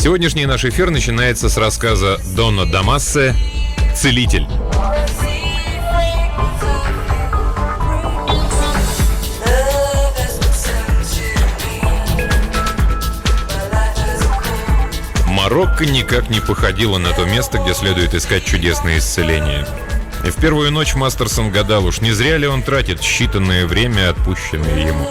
Сегодняшний наш эфир начинается с рассказа Дона Дамассе «Целитель». Марокко никак не походило на то место, где следует искать чудесное исцеление. И в первую ночь Мастерсон гадал, уж не зря ли он тратит считанное время, отпущенное ему.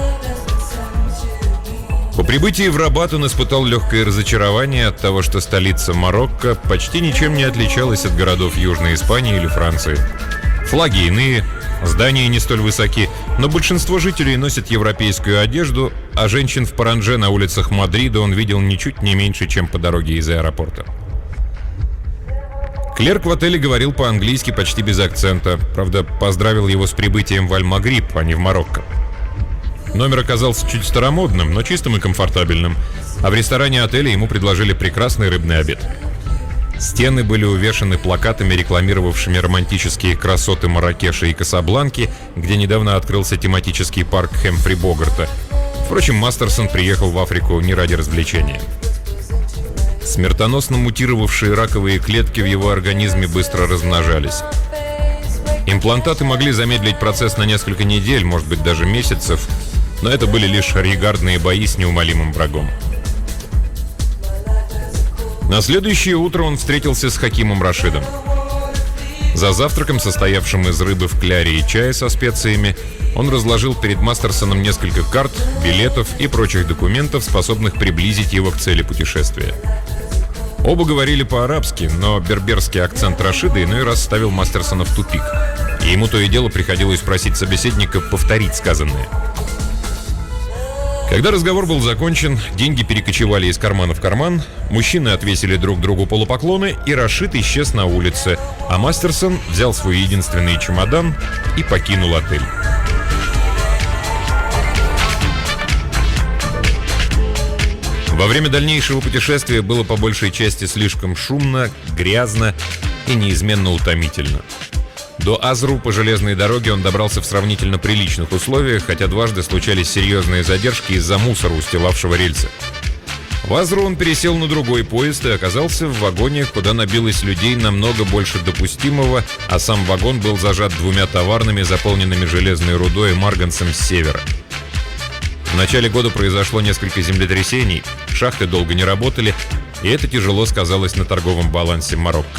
По прибытии в Рабат он испытал легкое разочарование от того, что столица Марокко почти ничем не отличалась от городов Южной Испании или Франции. Флаги иные, здания не столь высоки, но большинство жителей носят европейскую одежду, а женщин в паранже на улицах Мадрида он видел ничуть не меньше, чем по дороге из аэропорта. Клерк в отеле говорил по-английски почти без акцента, правда, поздравил его с прибытием в Аль-Магриб, а не в Марокко. Номер оказался чуть старомодным, но чистым и комфортабельным, а в ресторане отеля ему предложили прекрасный рыбный обед. Стены были увешаны плакатами, рекламировавшими романтические красоты Марракеша и Касабланки, где недавно открылся тематический парк Хэмфри Богарта. Впрочем, Мастерсон приехал в Африку не ради развлечения. Смертоносно мутировавшие раковые клетки в его организме быстро размножались. Имплантаты могли замедлить процесс на несколько недель, может быть, даже месяцев, но это были лишь регардные бои с неумолимым врагом. На следующее утро он встретился с Хакимом Рашидом. За завтраком, состоявшим из рыбы в кляре и чая со специями, он разложил перед Мастерсоном несколько карт, билетов и прочих документов, способных приблизить его к цели путешествия. Оба говорили по-арабски, но берберский акцент Рашида иной раз ставил Мастерсона в тупик, и ему то и дело приходилось просить собеседника повторить сказанное. Когда разговор был закончен, деньги перекочевали из кармана в карман, мужчины отвесили друг другу полупоклоны, и Рашид исчез на улице, а Мастерсон взял свой единственный чемодан и покинул отель. Во время дальнейшего путешествия было по большей части слишком шумно, грязно и неизменно утомительно. До Азру по железной дороге он добрался в сравнительно приличных условиях, хотя дважды случались серьезные задержки из-за мусора, устилавшего рельсы. В Азру он пересел на другой поезд и оказался в вагоне, куда набилось людей намного больше допустимого, а сам вагон был зажат двумя товарными, заполненными железной рудой и марганцем с севера. В начале года произошло несколько землетрясений, шахты долго не работали, и это тяжело сказалось на торговом балансе Марокко.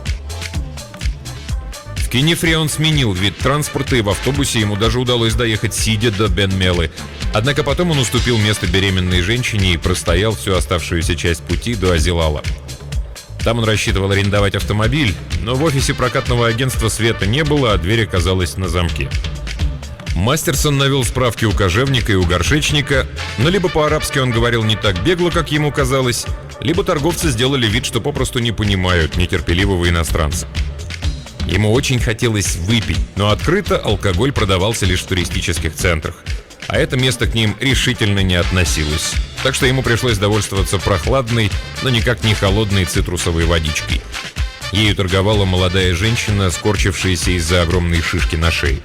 В Кенифре он сменил вид транспорта, и в автобусе ему даже удалось доехать сидя до Бен-Мелы. Однако потом он уступил место беременной женщине и простоял всю оставшуюся часть пути до Азилала. Там он рассчитывал арендовать автомобиль, но в офисе прокатного агентства света не было, а дверь оказалась на замке. Мастерсон навел справки у кожевника и у горшечника, но либо по-арабски он говорил не так бегло, как ему казалось, либо торговцы сделали вид, что попросту не понимают нетерпеливого иностранца. Ему очень хотелось выпить, но открыто алкоголь продавался лишь в туристических центрах, а это место к ним решительно не относилось, так что ему пришлось довольствоваться прохладной, но никак не холодной цитрусовой водичкой. Ею торговала молодая женщина, скорчившаяся из-за огромной шишки на шее.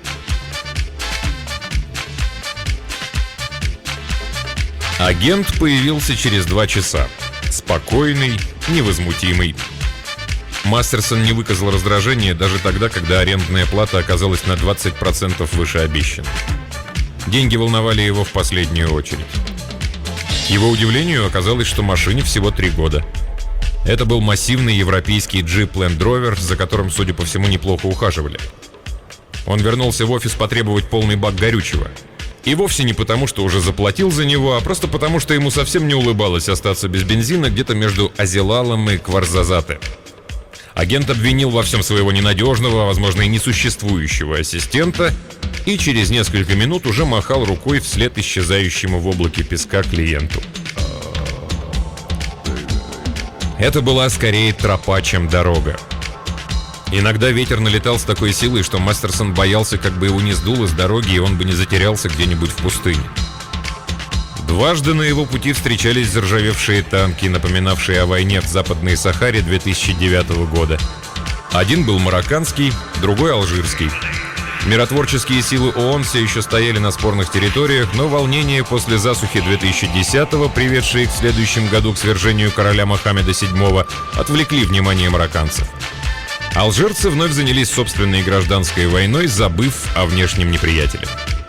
Агент появился через 2 часа. Спокойный, невозмутимый. Мастерсон не выказал раздражения даже тогда, когда арендная плата оказалась на 20% выше обещанной. Деньги волновали его в последнюю очередь. К его удивлению оказалось, что машине всего 3 года. Это был массивный европейский джип Land Rover, за которым, судя по всему, неплохо ухаживали. Он вернулся в офис потребовать полный бак горючего. И вовсе не потому, что уже заплатил за него, а просто потому, что ему совсем не улыбалось остаться без бензина где-то между Азилалом и Кварзазате. Агент обвинил во всем своего ненадежного, а возможно и несуществующего ассистента, и через несколько минут уже махал рукой вслед исчезающему в облаке песка клиенту. Это была скорее тропа, чем дорога. Иногда ветер налетал с такой силой, что Мастерсон боялся, как бы его не сдуло с дороги, и он бы не затерялся где-нибудь в пустыне. Дважды на его пути встречались заржавевшие танки, напоминавшие о войне в Западной Сахаре 2009 года. Один был марокканский, другой алжирский. Миротворческие силы ООН все еще стояли на спорных территориях, но волнения после засухи 2010-го, приведшие в следующем году к свержению короля Мохаммеда VII, отвлекли внимание марокканцев. Алжирцы вновь занялись собственной гражданской войной, забыв о внешнем неприятеле.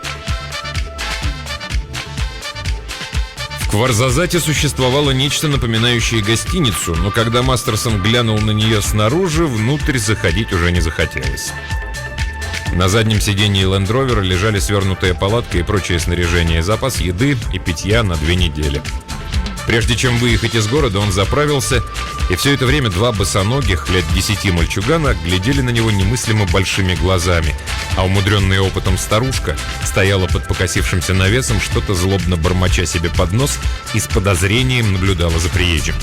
В Кварзазате существовало нечто напоминающее гостиницу, но когда Мастерсон глянул на нее снаружи, внутрь заходить уже не захотелось. На заднем сиденье Land Rover лежали свернутая палатка и прочее снаряжение, запас еды и питья на 2 недели. Прежде чем выехать из города, он заправился, и все это время 2 босоногих, лет 10 мальчугана, глядели на него немыслимо большими глазами, а умудренная опытом старушка стояла под покосившимся навесом, что-то злобно бормоча себе под нос и с подозрением наблюдала за приезжим.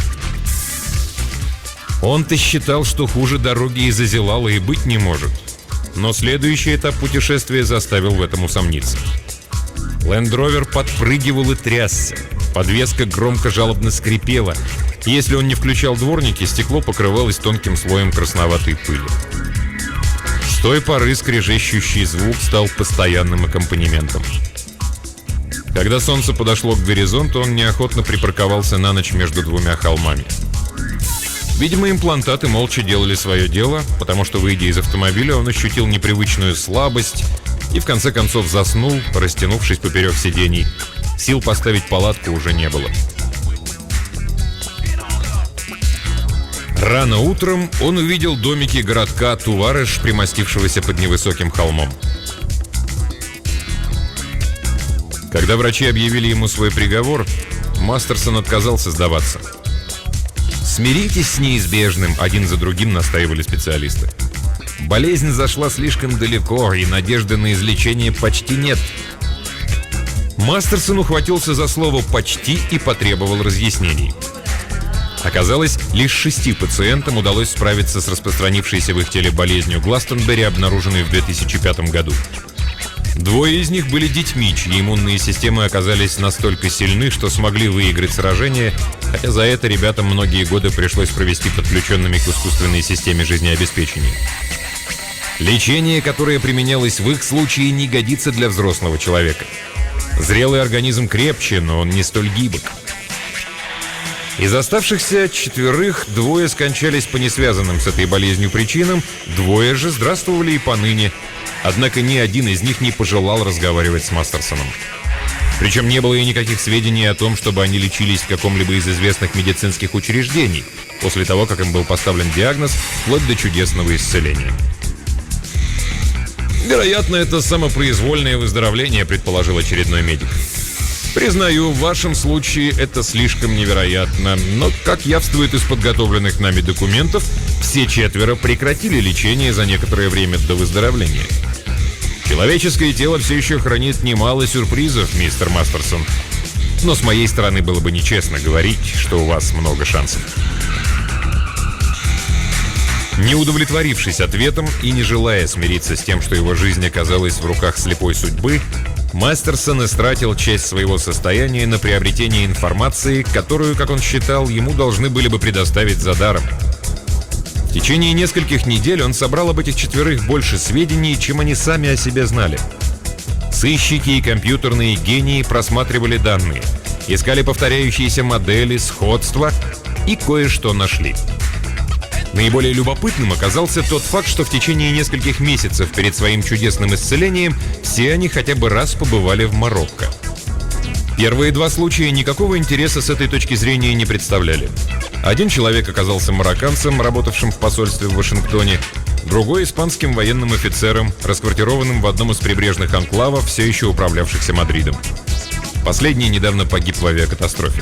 Он-то считал, что хуже дороги из Азилала и быть не может. Но следующий этап путешествия заставил в этом усомниться. Land Rover подпрыгивал и трясся. Подвеска громко жалобно скрипела. Если он не включал дворники, стекло покрывалось тонким слоем красноватой пыли. С той поры скрежещущий звук стал постоянным аккомпанементом. Когда солнце подошло к горизонту, он неохотно припарковался на ночь между 2 холмами. Видимо, имплантаты молча делали свое дело, потому что, выйдя из автомобиля, он ощутил непривычную слабость и в конце концов заснул, растянувшись поперек сидений. Сил поставить палатку уже не было. Рано утром он увидел домики городка Тувареш, примостившегося под невысоким холмом. Когда врачи объявили ему свой приговор, Мастерсон отказался сдаваться. «Смиритесь с неизбежным», — один за другим настаивали специалисты. «Болезнь зашла слишком далеко, и надежды на излечение почти нет». Мастерсон ухватился за слово «почти» и потребовал разъяснений. Оказалось, лишь 6 пациентам удалось справиться с распространившейся в их теле болезнью Гластонберри, обнаруженной в 2005 году. 2 из них были детьми, чьи иммунные системы оказались настолько сильны, что смогли выиграть сражение, хотя за это ребятам многие годы пришлось провести подключенными к искусственной системе жизнеобеспечения. Лечение, которое применялось в их случае, не годится для взрослого человека. Зрелый организм крепче, но он не столь гибок. Из оставшихся 4 2 скончались по несвязанным с этой болезнью причинам, 2 же здравствовали и поныне. Однако ни один из них не пожелал разговаривать с Мастерсоном. Причем не было и никаких сведений о том, чтобы они лечились в каком-либо из известных медицинских учреждений, после того, как им был поставлен диагноз, вплоть до чудесного исцеления. «Вероятно, это самопроизвольное выздоровление», — предположил очередной медик. «Признаю, в вашем случае это слишком невероятно, но, как явствует из подготовленных нами документов, все 4 прекратили лечение за некоторое время до выздоровления. Человеческое тело все еще хранит немало сюрпризов, мистер Мастерсон, но с моей стороны было бы нечестно говорить, что у вас много шансов». Не удовлетворившись ответом и не желая смириться с тем, что его жизнь оказалась в руках слепой судьбы, Мастерсон истратил часть своего состояния на приобретение информации, которую, как он считал, ему должны были бы предоставить за даром. В течение нескольких недель он собрал об этих 4 больше сведений, чем они сами о себе знали. Сыщики и компьютерные гении просматривали данные, искали повторяющиеся модели, сходства и кое-что нашли. Наиболее любопытным оказался тот факт, что в течение нескольких месяцев перед своим чудесным исцелением все они хотя бы раз побывали в Марокко. Первые 2 случая никакого интереса с этой точки зрения не представляли. Один человек оказался марокканцем, работавшим в посольстве в Вашингтоне, другой — испанским военным офицером, расквартированным в одном из прибрежных анклавов, все еще управлявшихся Мадридом. Последний недавно погиб в авиакатастрофе.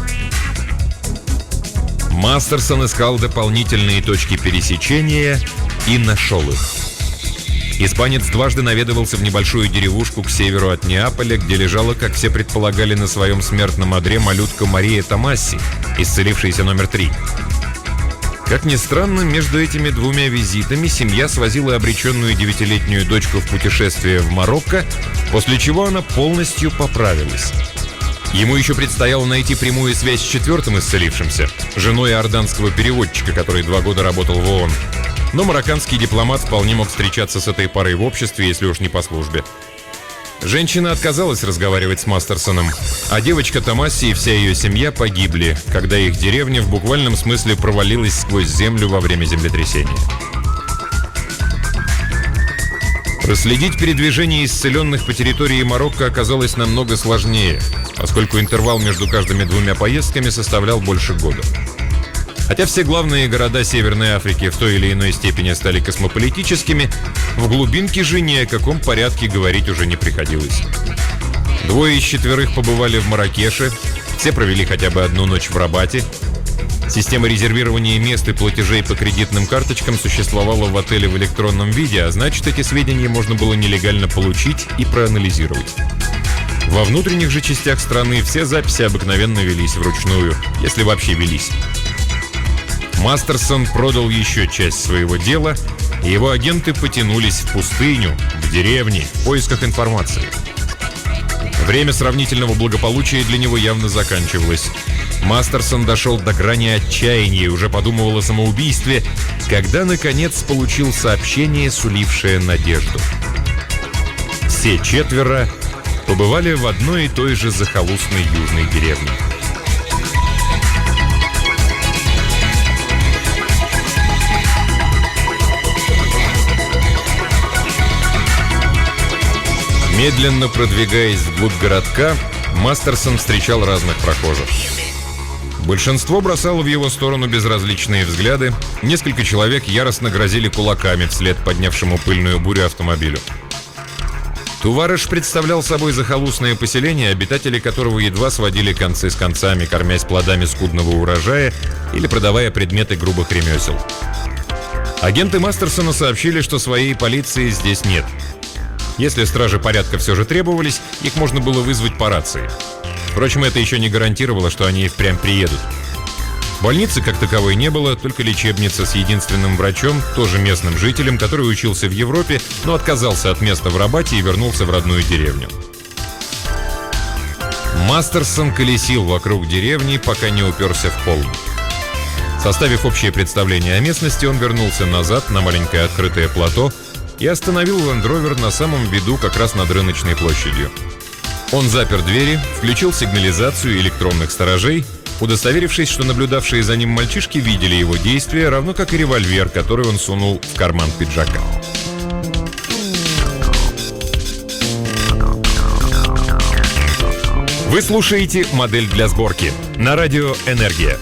Мастерсон искал дополнительные точки пересечения и нашел их. Испанец дважды наведывался в небольшую деревушку к северу от Неаполя, где лежала, как все предполагали, на своем смертном одре малютка Мария Томасси, исцелившаяся номер 3. Как ни странно, между этими 2 визитами семья свозила обреченную 9-летнюю дочку в путешествие в Марокко, после чего она полностью поправилась. Ему еще предстояло найти прямую связь с четвертым исцелившимся, женой иорданского переводчика, который 2 года работал в ООН. Но марокканский дипломат вполне мог встречаться с этой парой в обществе, если уж не по службе. Женщина отказалась разговаривать с Мастерсоном, а девочка Томаси и вся ее семья погибли, когда их деревня в буквальном смысле провалилась сквозь землю во время землетрясения. Проследить передвижение исцеленных по территории Марокко оказалось намного сложнее, поскольку интервал между каждыми 2 поездками составлял больше года. Хотя все главные города Северной Африки в той или иной степени стали космополитическими, в глубинке же ни о каком порядке говорить уже не приходилось. 2 из 4 побывали в Марракеше, все провели хотя бы 1 ночь в Рабате. Система резервирования мест и платежей по кредитным карточкам существовала в отеле в электронном виде, а значит, эти сведения можно было нелегально получить и проанализировать. Во внутренних же частях страны все записи обыкновенно велись вручную, если вообще велись. Мастерсон продал еще часть своего дела, и его агенты потянулись в пустыню, в деревни, в поисках информации. Время сравнительного благополучия для него явно заканчивалось. Мастерсон дошел до грани отчаяния и уже подумывал о самоубийстве, когда, наконец, получил сообщение, сулившее надежду. Все 4 побывали в одной и той же захолустной южной деревне. Медленно продвигаясь вглубь городка, Мастерсон встречал разных прохожих. Большинство бросало в его сторону безразличные взгляды, несколько человек яростно грозили кулаками вслед поднявшему пыльную бурю автомобилю. Туварыш представлял собой захолустное поселение, обитатели которого едва сводили концы с концами, кормясь плодами скудного урожая или продавая предметы грубых ремесел. Агенты Мастерсона сообщили, что своей полиции здесь нет. Если стражи порядка все же требовались, их можно было вызвать по рации. Впрочем, это еще не гарантировало, что они и впрямь приедут. Больницы как таковой не было, только лечебница с единственным врачом, тоже местным жителем, который учился в Европе, но отказался от места в Рабате и вернулся в родную деревню. Мастерсон колесил вокруг деревни, пока не уперся в холм. Составив общее представление о местности, он вернулся назад на маленькое открытое плато и остановил Лэнд-Ровер на самом виду, как раз над рыночной площадью. Он запер двери, включил сигнализацию электронных сторожей, удостоверившись, что наблюдавшие за ним мальчишки видели его действия, равно как и револьвер, который он сунул в карман пиджака. Вы слушаете «Модель для сборки» на радио «Энергия».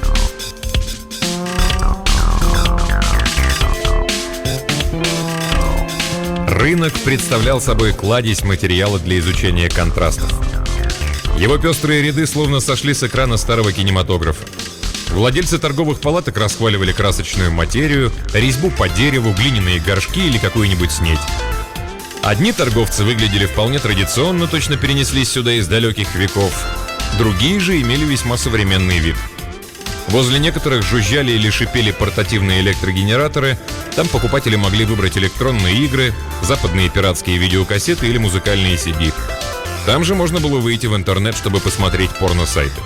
Рынок представлял собой кладезь материала для изучения контрастов. Его пестрые ряды словно сошли с экрана старого кинематографа. Владельцы торговых палаток расхваливали красочную материю, резьбу по дереву, глиняные горшки или какую-нибудь снедь. Одни торговцы выглядели вполне традиционно, точно перенеслись сюда из далеких веков. Другие же имели весьма современный вид. Возле некоторых жужжали или шипели портативные электрогенераторы. Там покупатели могли выбрать электронные игры, западные пиратские видеокассеты или музыкальные CD. Там же можно было выйти в интернет, чтобы посмотреть порно-сайты.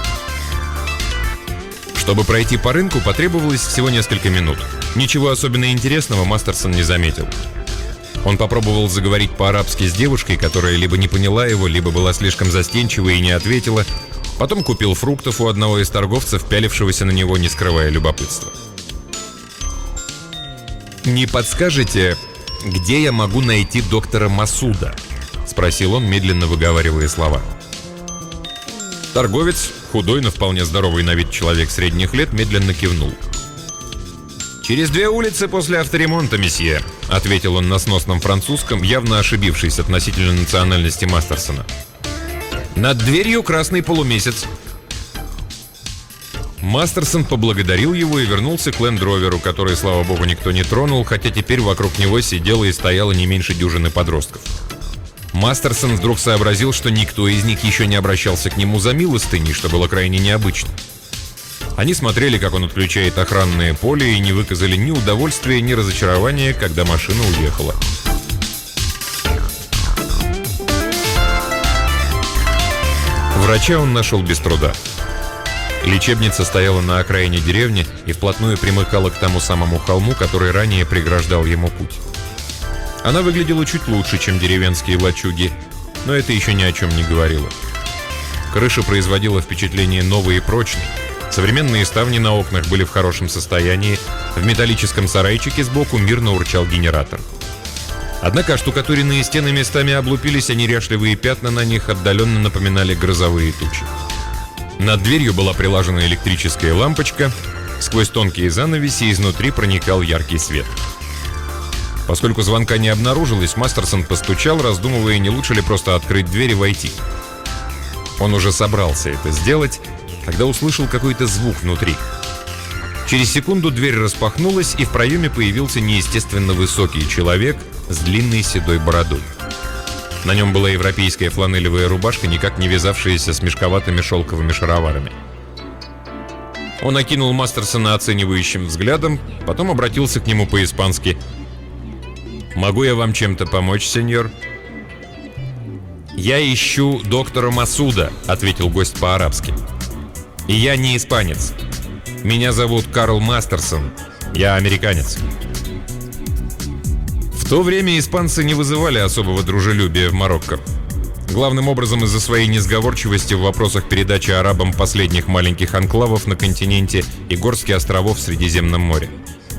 Чтобы пройти по рынку, потребовалось всего несколько минут. Ничего особенно интересного Мастерсон не заметил. Он попробовал заговорить по-арабски с девушкой, которая либо не поняла его, либо была слишком застенчива и не ответила. Потом купил фруктов у одного из торговцев, пялившегося на него, не скрывая любопытства. «Не подскажете, где я могу найти доктора Масуда?» — спросил он, медленно выговаривая слова. Торговец, худой, но вполне здоровый на вид человек средних лет, медленно кивнул. «Через 2 улицы после авторемонта, месье», — ответил он на сносном французском, явно ошибившись относительно национальности Мастерсона. «Над дверью красный полумесяц». Мастерсон поблагодарил его и вернулся к Лэнд-Роверу, который, слава богу, никто не тронул, хотя теперь вокруг него сидело и стояло не меньше дюжины подростков. Мастерсон вдруг сообразил, что никто из них еще не обращался к нему за милостыней, что было крайне необычно. Они смотрели, как он отключает охранное поле, и не выказали ни удовольствия, ни разочарования, когда машина уехала. В Врача он нашел без труда. Лечебница стояла на окраине деревни и вплотную примыкала к тому самому холму, который ранее преграждал ему путь. Она выглядела чуть лучше, чем деревенские лачуги, но это еще ни о чем не говорило. Крыша производила впечатление новой и прочной. Современные ставни на окнах были в хорошем состоянии, в металлическом сарайчике сбоку мирно урчал генератор. Однако оштукатуренные стены местами облупились, а неряшливые пятна на них отдаленно напоминали грозовые тучи. Над дверью была прилажена электрическая лампочка, сквозь тонкие занавеси изнутри проникал яркий свет. Поскольку звонка не обнаружилось, Мастерсон постучал, раздумывая, не лучше ли просто открыть дверь и войти. Он уже собрался это сделать, когда услышал какой-то звук внутри. Через секунду дверь распахнулась, и в проеме появился неестественно высокий человек с длинной седой бородой. На нем была европейская фланелевая рубашка, никак не вязавшаяся с мешковатыми шелковыми шароварами. Он окинул Мастерсона оценивающим взглядом, потом обратился к нему по-испански. «Могу я вам чем-то помочь, сеньор?» «Я ищу доктора Масуда», — ответил гость по-арабски. «И я не испанец. Меня зовут Карл Мастерсон. Я американец». В то время испанцы не вызывали особого дружелюбия в Марокко. Главным образом из-за своей несговорчивости в вопросах передачи арабам последних маленьких анклавов на континенте и горских островов в Средиземном море.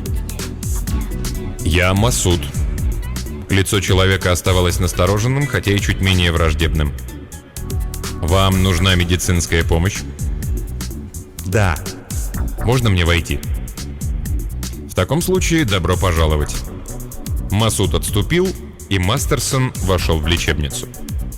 «Я Масуд». Лицо человека оставалось настороженным, хотя и чуть менее враждебным. «Вам нужна медицинская помощь?» «Да». «Можно мне войти?» «В таком случае добро пожаловать». Масуд отступил, и Мастерсон вошел в лечебницу.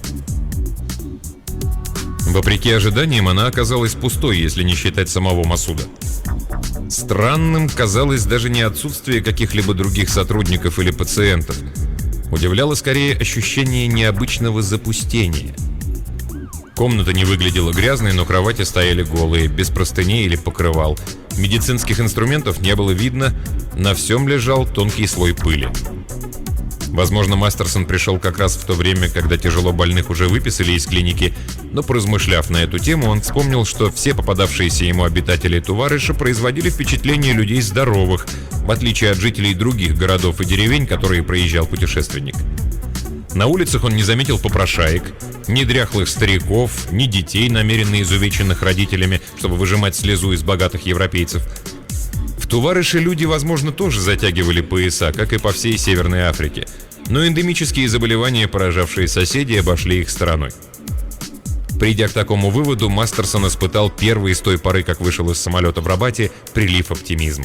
Вопреки ожиданиям, она оказалась пустой, если не считать самого Масуда. Странным казалось даже не отсутствие каких-либо других сотрудников или пациентов. Удивляло скорее ощущение необычного запустения. Комната не выглядела грязной, но кровати стояли голые, без простыней или покрывал. Медицинских инструментов не было видно, на всем лежал тонкий слой пыли. Возможно, Мастерсон пришел как раз в то время, когда тяжело больных уже выписали из клиники, но, поразмышляв на эту тему, он вспомнил, что все попадавшиеся ему обитатели Туварыша производили впечатление людей здоровых, в отличие от жителей других городов и деревень, которые проезжал путешественник. На улицах он не заметил попрошаек, ни дряхлых стариков, ни детей, намеренно изувеченных родителями, чтобы выжимать слезу из богатых европейцев. В Туварыше люди, возможно, тоже затягивали пояса, как и по всей Северной Африке, но эндемические заболевания, поражавшие соседей, обошли их стороной. Придя к такому выводу, Мастерсон испытал первый с той поры, как вышел из самолета в Рабате, прилив оптимизма.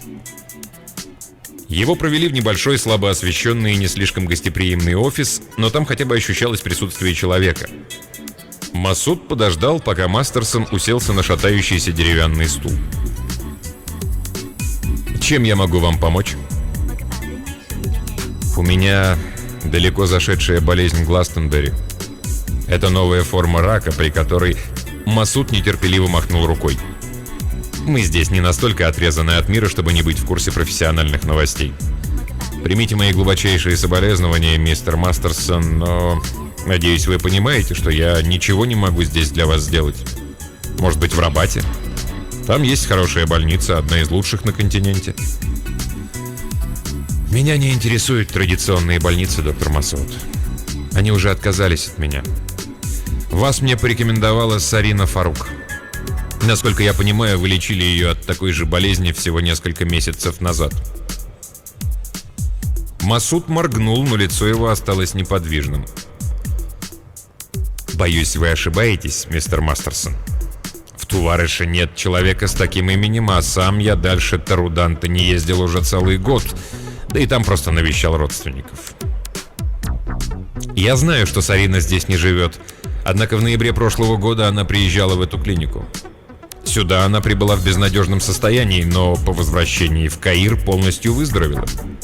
Его провели в небольшой, слабо освещенный и не слишком гостеприимный офис, но там хотя бы ощущалось присутствие человека. Масуд подождал, пока Мастерсон уселся на шатающийся деревянный стул. «Чем я могу вам помочь?» «У меня далеко зашедшая болезнь Гластенберри. Это новая форма рака, при которой...» Масуд нетерпеливо махнул рукой. «Мы здесь не настолько отрезаны от мира, чтобы не быть в курсе профессиональных новостей. Примите мои глубочайшие соболезнования, мистер Мастерсон, но... Надеюсь, вы понимаете, что я ничего не могу здесь для вас сделать. Может быть, в Рабате? Там есть хорошая больница, одна из лучших на континенте». «Меня не интересуют традиционные больницы, доктор Масуд. Они уже отказались от меня. Вас мне порекомендовала Сарина Фарук. Насколько я понимаю, вы лечили ее от такой же болезни всего несколько месяцев назад». Масуд моргнул, но лицо его осталось неподвижным. «Боюсь, вы ошибаетесь, мистер Мастерсон. В Туварыше нет человека с таким именем, а сам я дальше Таруданта не ездил уже целый год, да и там просто навещал родственников. Я знаю, что Сарина здесь не живет, однако в ноябре прошлого года она приезжала в эту клинику. Сюда она прибыла в безнадежном состоянии, но по возвращении в Каир полностью выздоровела».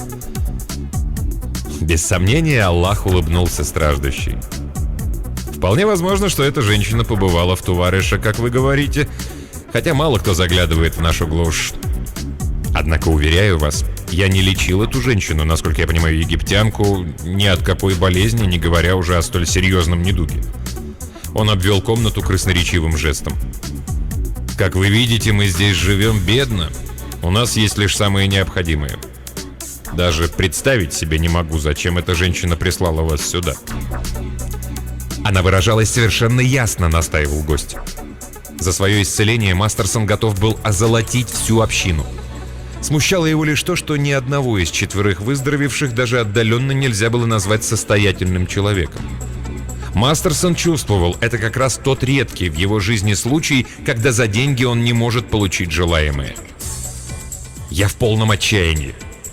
Без сомнения, Аллах улыбнулся страждущей. «Вполне возможно, что эта женщина побывала в Туварыше, как вы говорите, хотя мало кто заглядывает в нашу глушь. Однако, уверяю вас, я не лечил эту женщину, насколько я понимаю, египтянку, ни от какой болезни, не говоря уже о столь серьезном недуге. Он обвел комнату красноречивым жестом. «Как вы видите, мы здесь живем бедно. У нас есть лишь самое необходимое. Даже представить себе не могу, зачем эта женщина прислала вас сюда». «Она выражалась совершенно ясно», — настаивал гость. За свое исцеление Мастерсон готов был озолотить всю общину. Смущало его лишь то, что ни одного из 4 выздоровевших даже отдаленно нельзя было назвать состоятельным человеком. Мастерсон чувствовал, это как раз тот редкий в его жизни случай, когда за деньги он не может получить желаемое. «Я в полном отчаянии».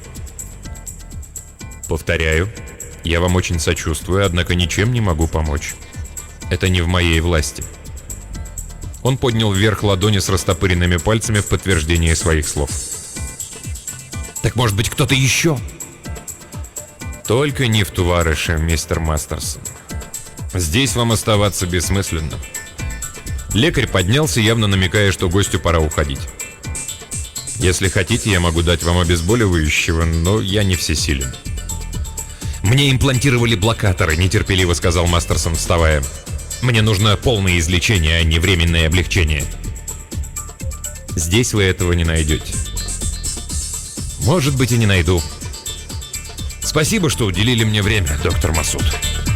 «Повторяю, я вам очень сочувствую, однако ничем не могу помочь. Это не в моей власти». Он поднял вверх ладони с растопыренными пальцами в подтверждение своих слов. «Так может быть кто-то еще?» «Только не в Туварыше, мистер Мастерсон. Здесь вам оставаться бессмысленно». Лекарь поднялся, явно намекая, что гостю пора уходить. «Если хотите, я могу дать вам обезболивающего, но я не всесилен». «Мне имплантировали блокаторы», — нетерпеливо сказал Мастерсон, вставая. «Мне нужно полное излечение, а не временное облегчение». «Здесь вы этого не найдете». «Может быть, и не найду. Спасибо, что уделили мне время, доктор Масуд».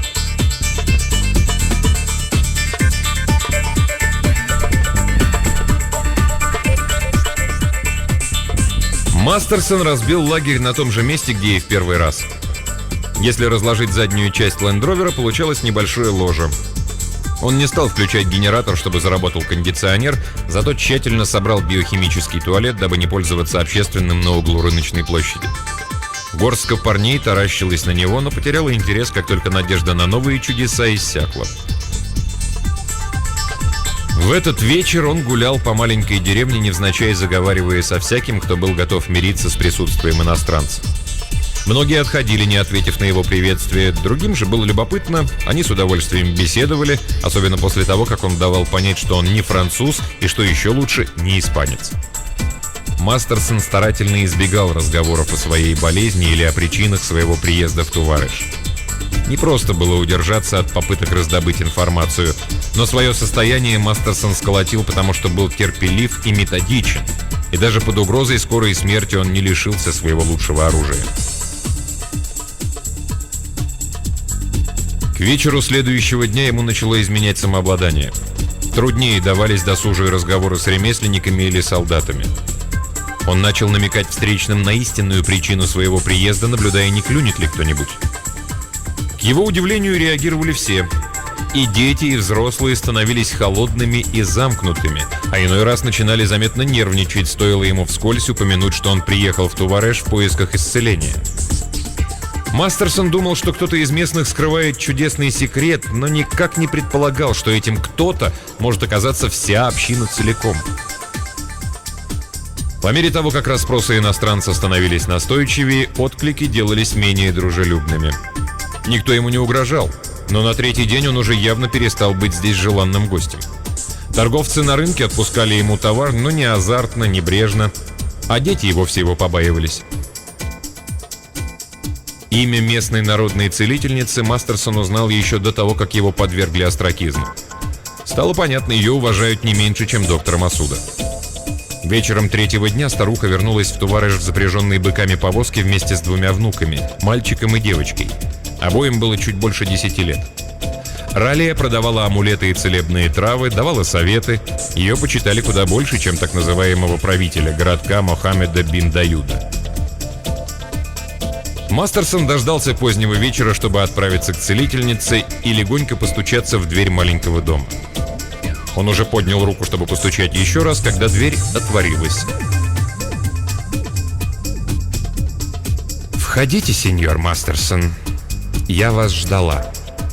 Мастерсон разбил лагерь на том же месте, где и в первый раз. Если разложить заднюю часть Лэнд-Ровера, получалось небольшое ложе. Он не стал включать генератор, чтобы заработал кондиционер, зато тщательно собрал биохимический туалет, дабы не пользоваться общественным на углу рыночной площади. Горстка парней таращилась на него, но потеряла интерес, как только надежда на новые чудеса иссякла. В этот вечер он гулял по маленькой деревне, невзначай заговаривая со всяким, кто был готов мириться с присутствием иностранца. Многие отходили, не ответив на его приветствие. Другим же было любопытно, они с удовольствием беседовали, особенно после того, как он давал понять, что он не француз и, что еще лучше, не испанец. Мастерсон старательно избегал разговоров о своей болезни или о причинах своего приезда в Туварыш. Не просто было удержаться от попыток раздобыть информацию, но свое состояние Мастерсон сколотил, потому что был терпелив и методичен, и даже под угрозой скорой смерти он не лишился своего лучшего оружия. К вечеру следующего дня ему начало изменять самообладание. Труднее давались досужие разговоры с ремесленниками или солдатами. Он начал намекать встречным на истинную причину своего приезда, наблюдая, не клюнет ли кто-нибудь. К его удивлению реагировали все. И дети, и взрослые становились холодными и замкнутыми, а иной раз начинали заметно нервничать, стоило ему вскользь упомянуть, что он приехал в Туварыш в поисках исцеления. Мастерсон думал, что кто-то из местных скрывает чудесный секрет, но никак не предполагал, что этим кто-то может оказаться вся община целиком. По мере того, как расспросы иностранца становились настойчивее, отклики делались менее дружелюбными. Никто ему не угрожал, но на 3-й день он уже явно перестал быть здесь желанным гостем. Торговцы на рынке отпускали ему товар, но не азартно, небрежно, а дети и вовсе его побаивались. Имя местной народной целительницы Мастерсон узнал еще до того, как его подвергли остракизму. Стало понятно, ее уважают не меньше, чем доктора Масуда. Вечером 3-го дня старуха вернулась в Туварыш в запряженной быками повозке вместе с 2 внуками, мальчиком и девочкой. Обоим было чуть больше 10 лет. Ралия продавала амулеты и целебные травы, давала советы. Ее почитали куда больше, чем так называемого правителя городка Мохаммеда бин Даюда. Мастерсон дождался позднего вечера, чтобы отправиться к целительнице и легонько постучаться в дверь маленького дома. Он уже поднял руку, чтобы постучать еще раз, когда дверь отворилась. «Входите, сеньор Мастерсон. Я вас ждала».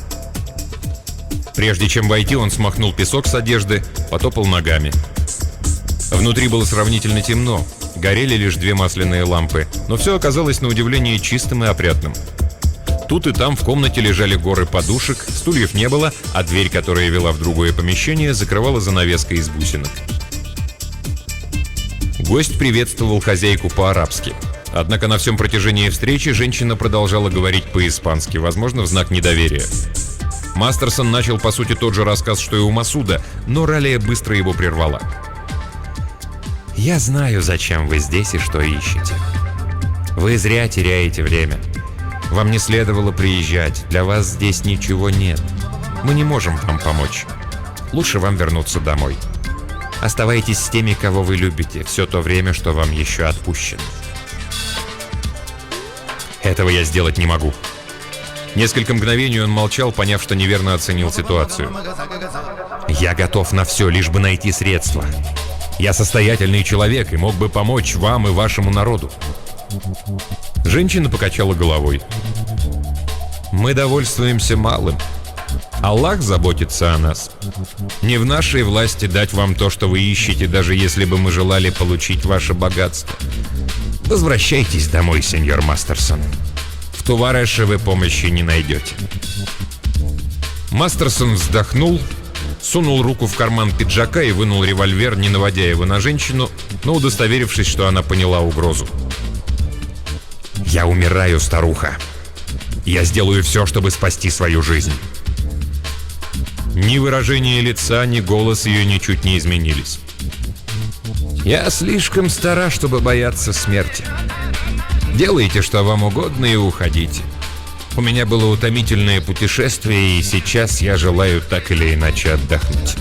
Прежде чем войти, он смахнул песок с одежды, потопал ногами. Внутри было сравнительно темно. Горели лишь 2 масляные лампы, но все оказалось на удивление чистым и опрятным. Тут и там в комнате лежали горы подушек, стульев не было, а дверь, которая вела в другое помещение, закрывала занавеска из бусинок. Гость приветствовал хозяйку по-арабски. Однако на всем протяжении встречи женщина продолжала говорить по-испански, возможно, в знак недоверия. Мастерсон начал, по сути, тот же рассказ, что и у Масуда, но Ралия быстро его прервала. «Я знаю, зачем вы здесь и что ищете. Вы зря теряете время. Вам не следовало приезжать, для вас здесь ничего нет. Мы не можем вам помочь. Лучше вам вернуться домой. Оставайтесь с теми, кого вы любите, все то время, что вам еще отпущено». «Этого я сделать не могу». Несколько мгновений он молчал, поняв, что неверно оценил ситуацию. «Я готов на все, лишь бы найти средства. Я состоятельный человек и мог бы помочь вам и вашему народу». Женщина покачала головой. «Мы довольствуемся малым. Аллах заботится о нас. Не в нашей власти дать вам то, что вы ищете, даже если бы мы желали получить ваше богатство. Возвращайтесь домой, сеньор Мастерсон. В Тувареше вы помощи не найдете». Мастерсон вздохнул, сунул руку в карман пиджака и вынул револьвер, не наводя его на женщину, но удостоверившись, что она поняла угрозу. «Я умираю, старуха. Я сделаю все, чтобы спасти свою жизнь». Ни выражение лица, ни голос ее ничуть не изменились. «Я слишком стара, чтобы бояться смерти. Делайте, что вам угодно, и уходите. У меня было утомительное путешествие, и сейчас я желаю так или иначе отдохнуть».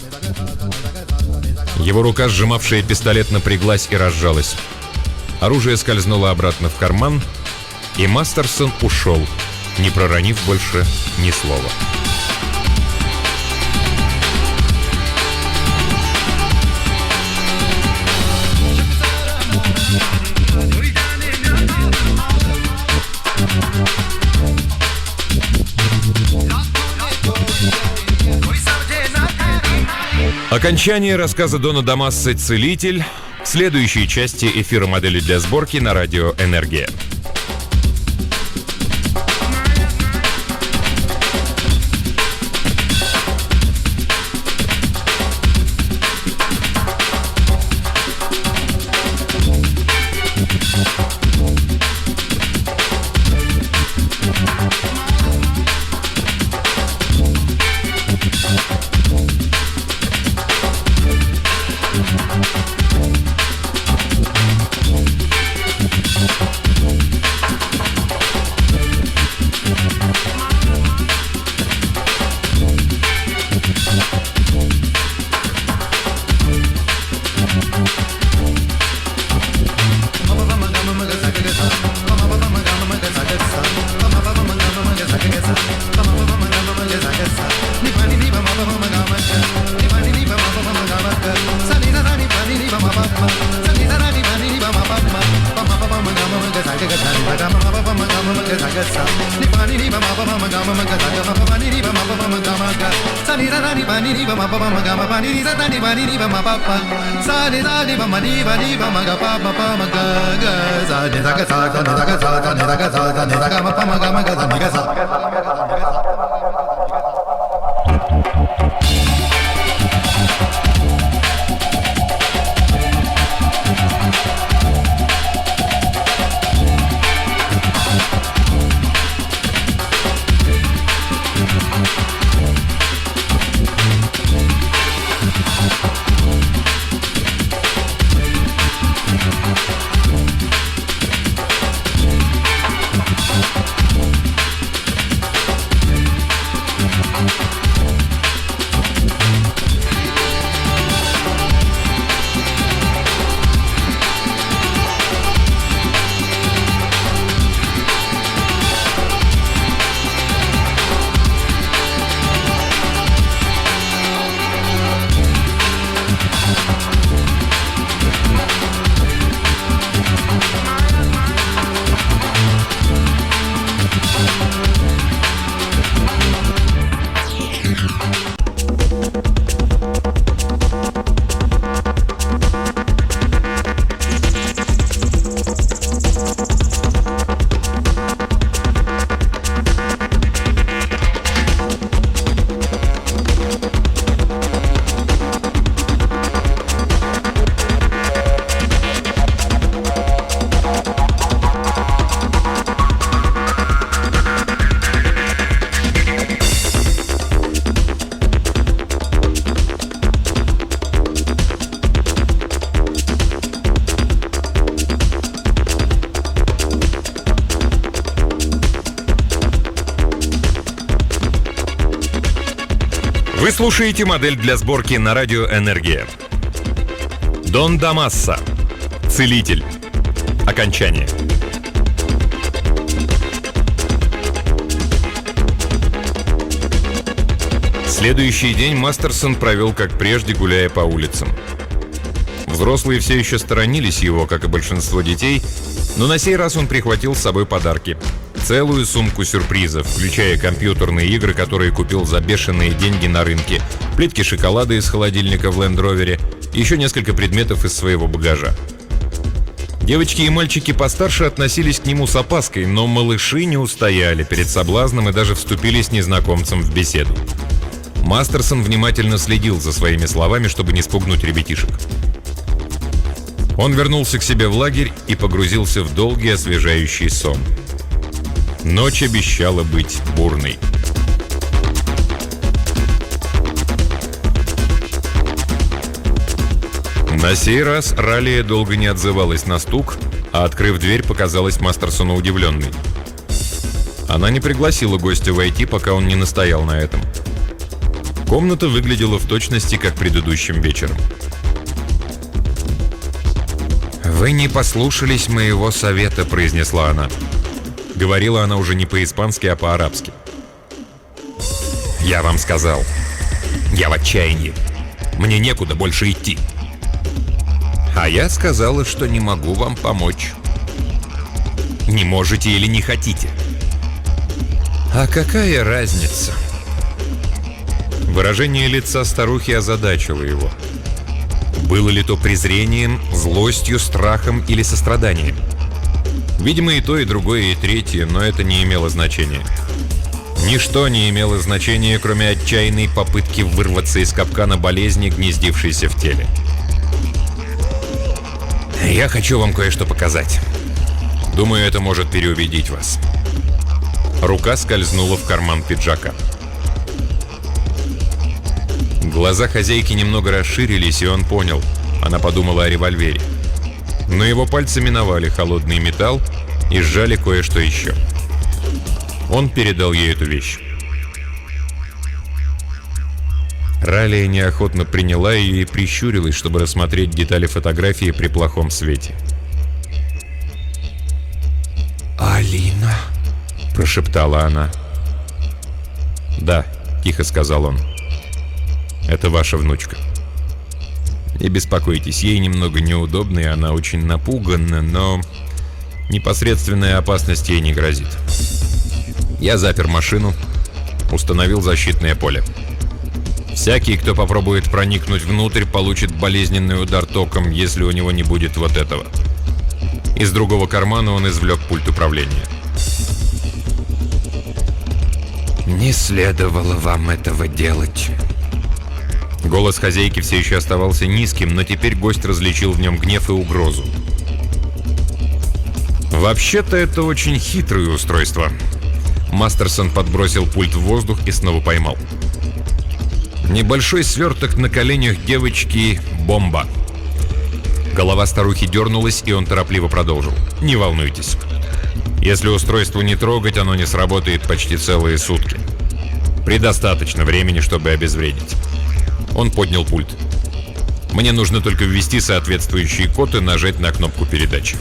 Его рука, сжимавшая пистолет, напряглась и разжалась. Оружие скользнуло обратно в карман, и Мастерсон ушел, не проронив больше ни слова. Окончание рассказа Дона Дамассы «Целитель» в следующей части эфира «Модели для сборки» на радио «Энергия». Вы слушаете модель для сборки на радио «Энергия». Дон Дамасса. Целитель. Окончание. Следующий день Мастерсон провел, как прежде, гуляя по улицам. Взрослые все еще сторонились его, как и большинство детей, но на сей раз он прихватил с собой подарки. Целую сумку сюрпризов, включая компьютерные игры, которые купил за бешеные деньги на рынке, плитки шоколада из холодильника в Лэнд-Ровере и еще несколько предметов из своего багажа. Девочки и мальчики постарше относились к нему с опаской, но малыши не устояли перед соблазном и даже вступили с незнакомцем в беседу. Мастерсон внимательно следил за своими словами, чтобы не спугнуть ребятишек. Он вернулся к себе в лагерь и погрузился в долгий освежающий сон. Ночь обещала быть бурной. На сей раз Ралия долго не отзывалась на стук, а, открыв дверь, показалась Мастерсону удивленной. Она не пригласила гостя войти, пока он не настоял на этом. Комната выглядела в точности, как предыдущим вечером. «Вы не послушались моего совета», — произнесла она. Говорила она уже не по-испански, а по-арабски. «Я вам сказал. Я в отчаянии. Мне некуда больше идти. А я сказала, что не могу вам помочь. Не можете или не хотите. А какая разница?» Выражение лица старухи озадачило его. Было ли то презрением, злостью, страхом или состраданием? Видимо, и то, и другое, и третье, но это не имело значения. Ничто не имело значения, кроме отчаянной попытки вырваться из капкана болезни, гнездившейся в теле. «Я хочу вам кое-что показать. Думаю, это может переубедить вас». Рука скользнула в карман пиджака. Глаза хозяйки немного расширились, и он понял. Она подумала о револьвере. Но его пальцы миновали холодный металл и сжали кое-что еще. Он передал ей эту вещь. Ралия неохотно приняла ее и прищурилась, чтобы рассмотреть детали фотографии при плохом свете. «Алина», — прошептала она. «Да», — тихо сказал он. «Это ваша внучка. Не беспокойтесь, ей немного неудобно, и она очень напугана, но непосредственная опасность ей не грозит. Я запер машину, установил защитное поле. Всякий, кто попробует проникнуть внутрь, получит болезненный удар током, если у него не будет вот этого». Из другого кармана он извлек пульт управления. «Не следовало вам этого делать». Голос хозяйки все еще оставался низким, но теперь гость различил в нем гнев и угрозу. «Вообще-то это очень хитрое устройство». Мастерсон подбросил пульт в воздух и снова поймал. Небольшой сверток на коленях девочки — бомба. Голова старухи дернулась, и он торопливо продолжил. «Не волнуйтесь. Если устройство не трогать, оно не сработает почти целые сутки. Предостаточно времени, чтобы обезвредить». Он поднял пульт. «Мне нужно только ввести соответствующий код и нажать на кнопку передачи».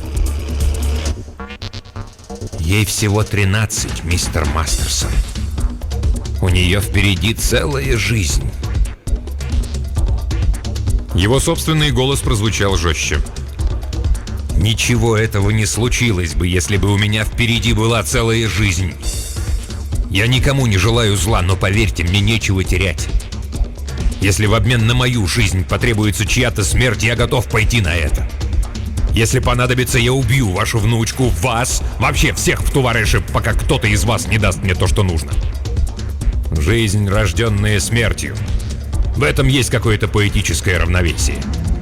«Ей всего 13, мистер Мастерсон. У нее впереди целая жизнь». Его собственный голос прозвучал жестче. «Ничего этого не случилось бы, если бы у меня впереди была целая жизнь. Я никому не желаю зла, но поверьте, мне нечего терять. Если в обмен на мою жизнь потребуется чья-то смерть, я готов пойти на это. Если понадобится, я убью вашу внучку, вас, вообще всех в Тувареше, пока кто-то из вас не даст мне то, что нужно. Жизнь, рожденная смертью. В этом есть какое-то поэтическое равновесие».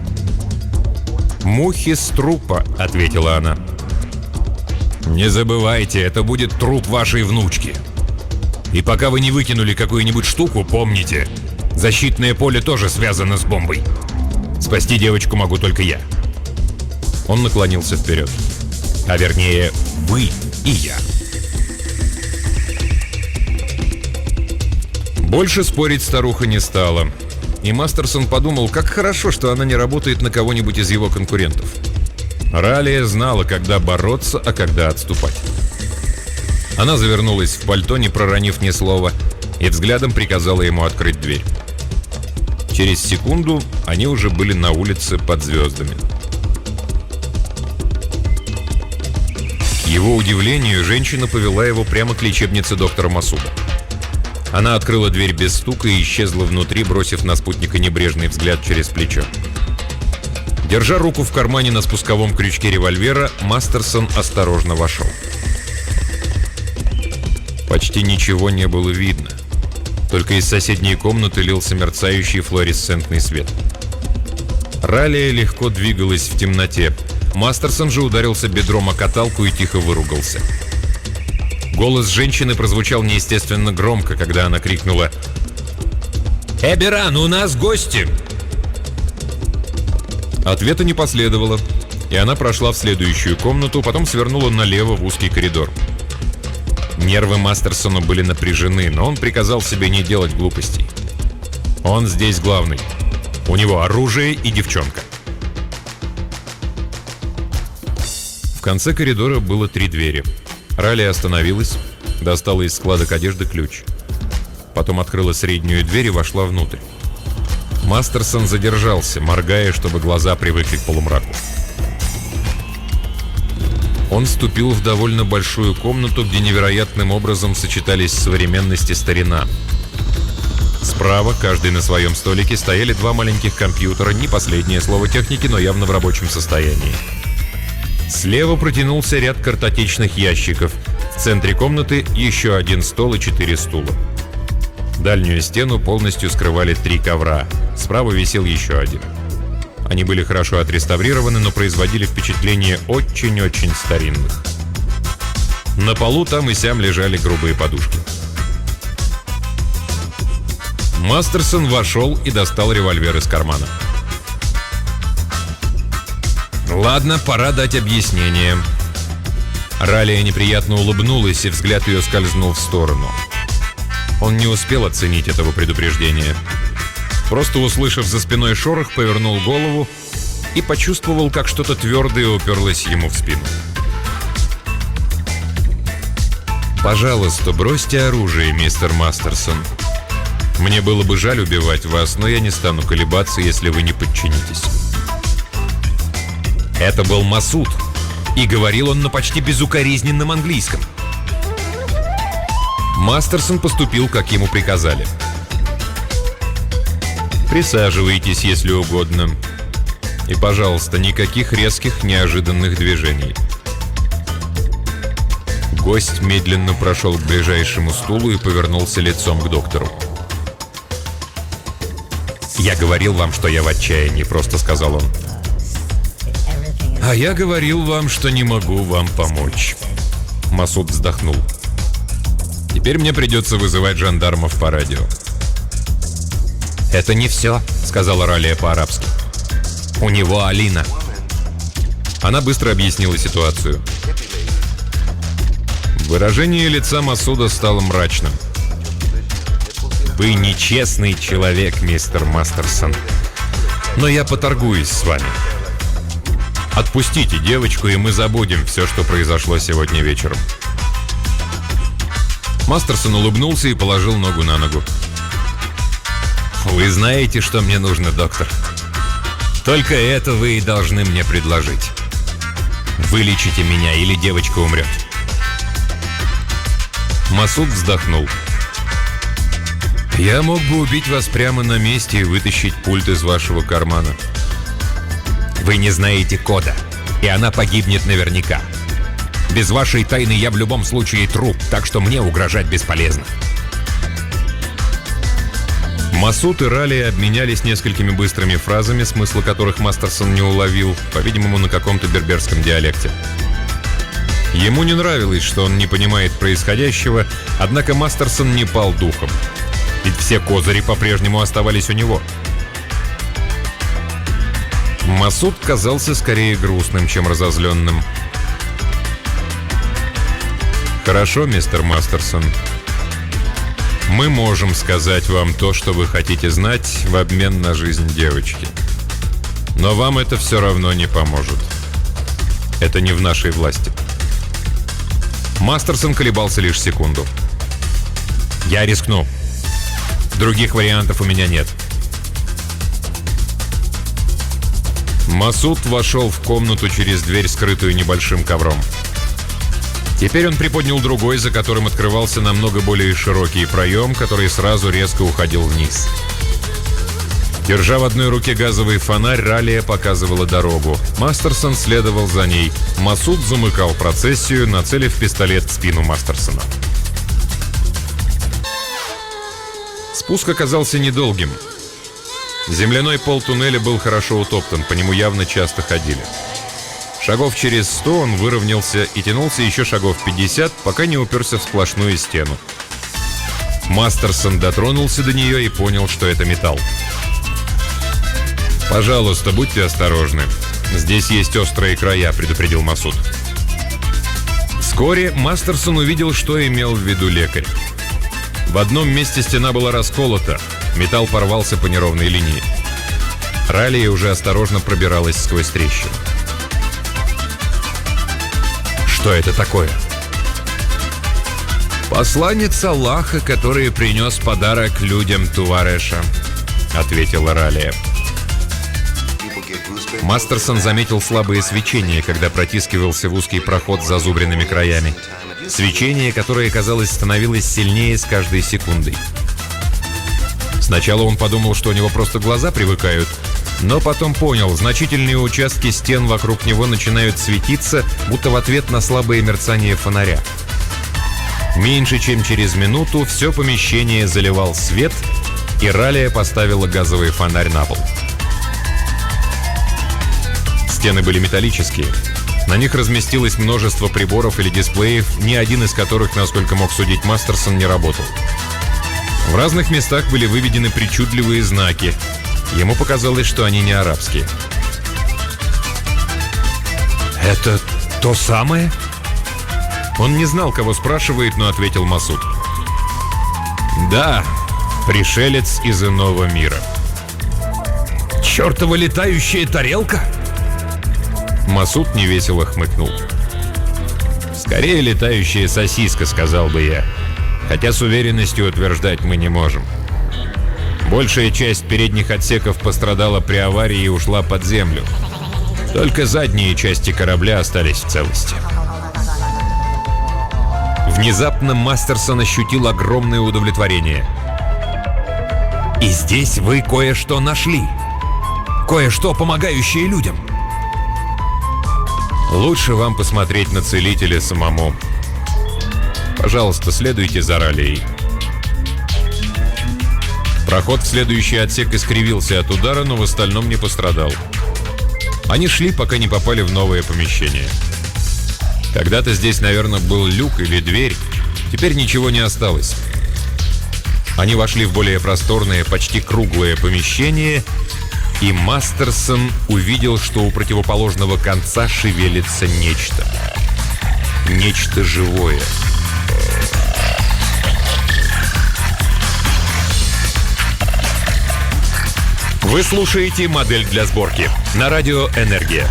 «Мухи с трупа», — ответила она. «Не забывайте, это будет труп вашей внучки. И пока вы не выкинули какую-нибудь штуку, помните, защитное поле тоже связано с бомбой. Спасти девочку могу только я». Он наклонился вперед. А вернее, вы и я. Больше спорить старуха не стала. И Мастерсон подумал, как хорошо, что она не работает на кого-нибудь из его конкурентов. Ралия знала, когда бороться, а когда отступать. Она завернулась в пальто, не проронив ни слова, и взглядом приказала ему открыть дверь. Через секунду они уже были на улице под звездами. К его удивлению, женщина повела его прямо к лечебнице доктора Масуда. Она открыла дверь без стука и исчезла внутри, бросив на спутника небрежный взгляд через плечо. Держа руку в кармане на спусковом крючке револьвера, Мастерсон осторожно вошел. Почти ничего не было видно. Только из соседней комнаты лился мерцающий флуоресцентный свет. Ралия легко двигалась в темноте. Мастерсон же ударился бедром о каталку и тихо выругался. Голос женщины прозвучал неестественно громко, когда она крикнула: «Эберан, у нас гости!» Ответа не последовало, и она прошла в следующую комнату, потом свернула налево в узкий коридор. Нервы Мастерсона были напряжены, но он приказал себе не делать глупостей. Он здесь главный. У него оружие и девчонка. В конце коридора было 3 двери. Ралия остановилась, достала из складок одежды ключ. Потом открыла среднюю дверь и вошла внутрь. Мастерсон задержался, моргая, чтобы глаза привыкли к полумраку. Он вступил в довольно большую комнату, где невероятным образом сочетались современность и старина. Справа, каждый на своем столике, стояли 2 маленьких компьютера, не последнее слово техники, но явно в рабочем состоянии. Слева протянулся ряд картотечных ящиков. В центре комнаты еще 1 стол и 4 стула. Дальнюю стену полностью скрывали 3 ковра. Справа висел еще 1. Они были хорошо отреставрированы, но производили впечатление очень-очень старинных. На полу там и сям лежали грубые подушки. Мастерсон вошел и достал револьвер из кармана. Ладно, пора дать объяснение. Ралия неприятно улыбнулась, и взгляд ее скользнул в сторону. Он не успел оценить этого предупреждения. Просто услышав за спиной шорох, повернул голову и почувствовал, как что-то твердое уперлось ему в спину. «Пожалуйста, бросьте оружие, мистер Мастерсон. Мне было бы жаль убивать вас, но я не стану колебаться, если вы не подчинитесь». Это был Масуд, и говорил он на почти безукоризненном английском. Мастерсон поступил, как ему приказали. «Присаживайтесь, если угодно. И, пожалуйста, никаких резких, неожиданных движений». Гость медленно прошел к ближайшему стулу и повернулся лицом к доктору. «Я говорил вам, что я в отчаянии», — просто сказал он. «А я говорил вам, что не могу вам помочь». Масуд вздохнул. «Теперь мне придется вызывать жандармов по радио». «Это не все», — сказала Ралия по-арабски. «У него Алина». Она быстро объяснила ситуацию. Выражение лица Масуда стало мрачным. «Вы нечестный человек, мистер Мастерсон. Но я поторгуюсь с вами. Отпустите девочку, и мы забудем все, что произошло сегодня вечером». Мастерсон улыбнулся и положил ногу на ногу. «Вы знаете, что мне нужно, доктор. Только это вы и должны мне предложить. Вылечите меня, или девочка умрет». Масуд вздохнул. «Я мог бы убить вас прямо на месте и вытащить пульт из вашего кармана». «Вы не знаете кода, и она погибнет наверняка. Без вашей тайны я в любом случае труп, так что мне угрожать бесполезно». Масуд и Ралия обменялись несколькими быстрыми фразами, смысла которых Мастерсон не уловил, по-видимому, на каком-то берберском диалекте. Ему не нравилось, что он не понимает происходящего, однако Мастерсон не пал духом. Ведь все козыри по-прежнему оставались у него. Масуд казался скорее грустным, чем разозленным. «Хорошо, мистер Мастерсон. Мы можем сказать вам то, что вы хотите знать, в обмен на жизнь девочки. Но вам это все равно не поможет. Это не в нашей власти. Мастерсон колебался лишь секунду. Я рискну. Других вариантов у меня нет. Масуд вошел в комнату через дверь, скрытую небольшим ковром. Теперь он приподнял другой, за которым открывался намного более широкий проем, который сразу резко уходил вниз. Держа в одной руке газовый фонарь, Ралия показывала дорогу. Мастерсон следовал за ней. Масуд замыкал процессию, нацелив пистолет в спину Мастерсона. Спуск оказался недолгим. Земляной пол туннеля был хорошо утоптан, по нему явно часто ходили. Шагов через 100 он выровнялся и тянулся еще шагов 50, пока не уперся в сплошную стену. Мастерсон дотронулся до нее и понял, что это металл. «Пожалуйста, будьте осторожны. Здесь есть острые края», — предупредил Масуд. Вскоре Мастерсон увидел, что имел в виду лекарь. В одном месте стена была расколота, металл порвался по неровной линии. Ралия уже осторожно пробиралась сквозь трещину. «Что это такое?» «Посланец Аллаха, который принес подарок людям Тувареша», — ответила Ралия. Мастерсон заметил слабое свечение, когда протискивался в узкий проход с зазубренными краями. Свечение, которое, казалось, становилось сильнее с каждой секундой. Сначала он подумал, что у него просто глаза привыкают, но потом понял, значительные участки стен вокруг него начинают светиться, будто в ответ на слабое мерцание фонаря. Меньше чем через минуту все помещение заливал свет, и Ралия поставила газовый фонарь на пол. Стены были металлические. На них разместилось множество приборов или дисплеев, ни один из которых, насколько мог судить Мастерсон, не работал. В разных местах были выведены причудливые знаки. Ему показалось, что они не арабские. «Это то самое?» Он не знал, кого спрашивает, но ответил Масуд. «Да, пришелец из иного мира». «Чертова летающая тарелка?» Масуд невесело хмыкнул. «Скорее летающая сосиска, сказал бы я. Хотя с уверенностью утверждать мы не можем. Большая часть передних отсеков пострадала при аварии и ушла под землю. Только задние части корабля остались в целости». Внезапно Мастерсон ощутил огромное удовлетворение. «И здесь вы кое-что нашли. Кое-что, помогающее людям». «Лучше вам посмотреть на целителя самому. Пожалуйста, следуйте за Ралией». Проход в следующий отсек искривился от удара, но в остальном не пострадал. Они шли, пока не попали в новое помещение. Когда-то здесь, наверное, был люк или дверь. Теперь ничего не осталось. Они вошли в более просторное, почти круглое помещение, и Мастерсон увидел, что у противоположного конца шевелится нечто. Нечто живое. Вы слушаете «Модель для сборки» на радио «Энергия».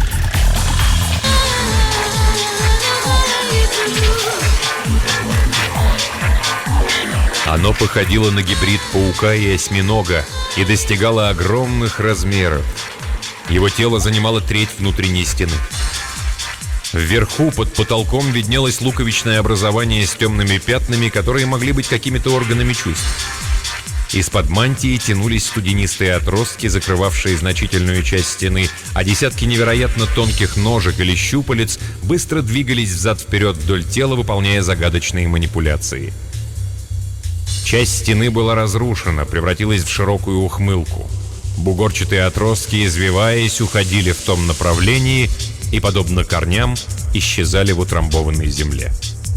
Оно походило на гибрид паука и осьминога и достигало огромных размеров. Его тело занимало треть внутренней стены. Вверху, под потолком, виднелось луковичное образование с темными пятнами, которые могли быть какими-то органами чувств. Из-под мантии тянулись студенистые отростки, закрывавшие значительную часть стены, а десятки невероятно тонких ножек или щупалец быстро двигались взад-вперед вдоль тела, выполняя загадочные манипуляции. Часть стены была разрушена, превратилась в широкую ухмылку. Бугорчатые отростки, извиваясь, уходили в том направлении и, подобно корням, исчезали в утрамбованной земле.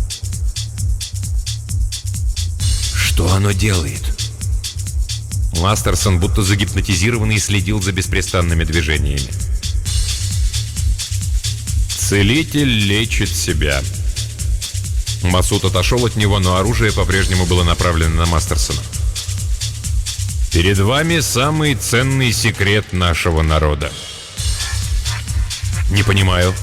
Что оно делает? Мастерсон, будто загипнотизированный, следил за беспрестанными движениями. Целитель лечит себя. Масуд отошел от него, но оружие по-прежнему было направлено на Мастерсона. «Перед вами самый ценный секрет нашего народа». «Не понимаю».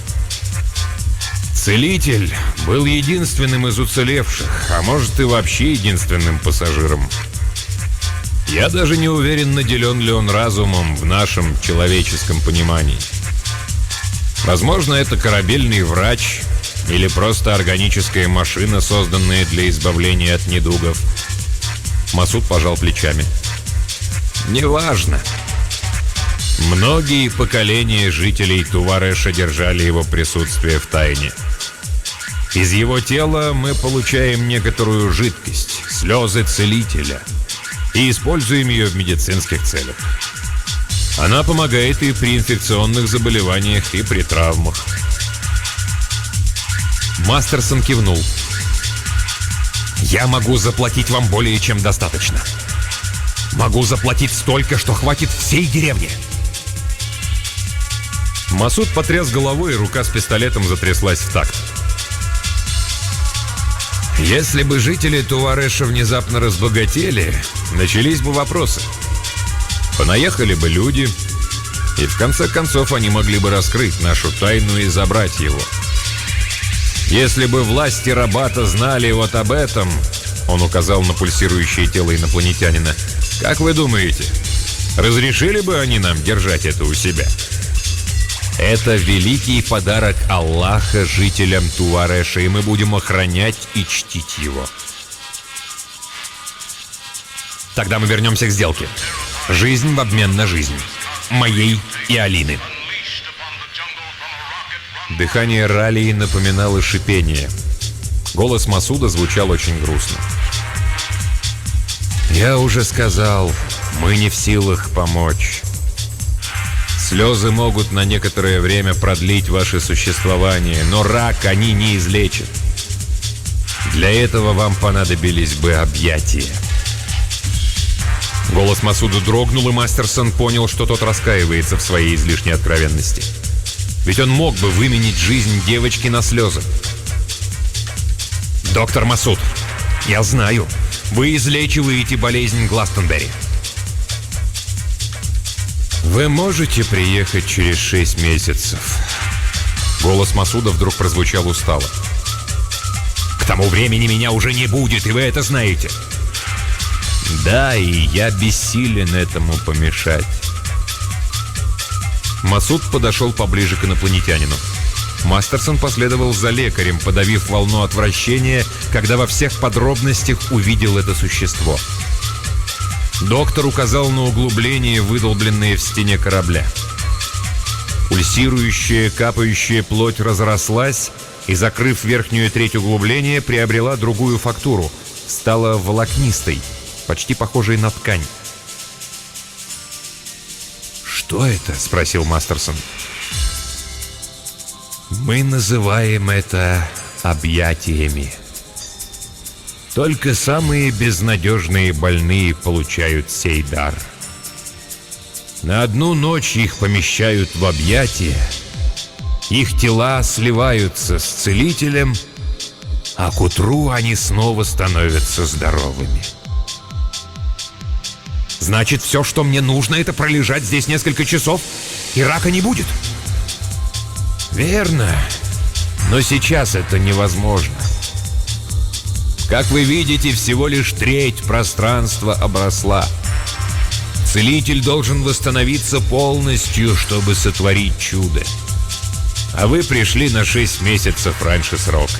«Целитель был единственным из уцелевших, а может и вообще единственным пассажиром. Я даже не уверен, наделен ли он разумом в нашем человеческом понимании. Возможно, это корабельный врач или просто органическая машина, созданная для избавления от недугов». Масуд пожал плечами. «Неважно. Многие поколения жителей Тувареша держали его присутствие в тайне. Из его тела мы получаем некоторую жидкость, слезы целителя, и используем ее в медицинских целях. Она помогает и при инфекционных заболеваниях, и при травмах». Мастерсон кивнул. «Я могу заплатить вам более чем достаточно. Могу заплатить столько, что хватит всей деревни». Масуд потряс головой, и рука с пистолетом затряслась в такт. «Если бы жители Тувареша внезапно разбогатели, начались бы вопросы. Понаехали бы люди, и в конце концов они могли бы раскрыть нашу тайну и забрать его. Если бы власти Рабата знали вот об этом», — он указал на пульсирующее тело инопланетянина, — «как вы думаете, разрешили бы они нам держать это у себя?» Это великий подарок Аллаха жителям Тувареша, и мы будем охранять и чтить его. Тогда мы вернемся к сделке. Жизнь в обмен на жизнь. Моей и Алины. Дыхание Ралии напоминало шипение. Голос Масуда звучал очень грустно. «Я уже сказал, мы не в силах помочь. Слезы могут на некоторое время продлить ваше существование, но рак они не излечат. Для этого вам понадобились бы объятия». Голос Масуда дрогнул, и Мастерсон понял, что тот раскаивается в своей излишней откровенности. Ведь он мог бы выменить жизнь девочки на слезы. «Доктор Масуд, я знаю, вы излечиваете болезнь Гластонберри. Вы можете приехать через 6 месяцев?» Голос Масуда вдруг прозвучал устало. «К тому времени меня уже не будет, и вы это знаете». «Да, и я бессилен этому помешать». Масуд подошел поближе к инопланетянину. Мастерсон последовал за лекарем, подавив волну отвращения, когда во всех подробностях увидел это существо. Доктор указал на углубление, выдолбленное в стене корабля. Пульсирующая, капающая плоть разрослась и, закрыв верхнюю треть углубления, приобрела другую фактуру. Стала волокнистой, почти похожей на ткань. «Что это?» — спросил Мастерсон. «Мы называем это объятиями. Только самые безнадежные больные получают сей дар. На одну ночь их помещают в объятия, их тела сливаются с целителем, а к утру они снова становятся здоровыми». «Значит, все, что мне нужно, это пролежать здесь несколько часов, и рака не будет?» «Верно, но сейчас это невозможно. Как вы видите, всего лишь треть пространства обросла. Целитель должен восстановиться полностью, чтобы сотворить чудо. А вы пришли на 6 месяцев раньше срока.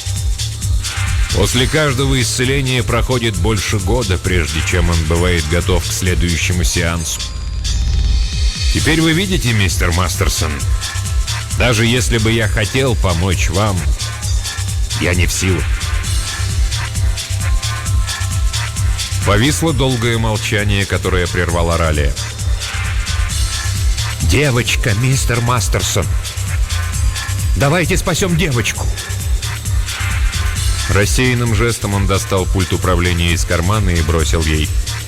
После каждого исцеления проходит больше года, прежде чем он бывает готов к следующему сеансу. Теперь вы видите, мистер Мастерсон, даже если бы я хотел помочь вам, я не в силах». Повисло долгое молчание, которое прервала Ралия. «Девочка, мистер Мастерсон! Давайте спасем девочку!» Рассеянным жестом он достал пульт управления из кармана и бросил ей.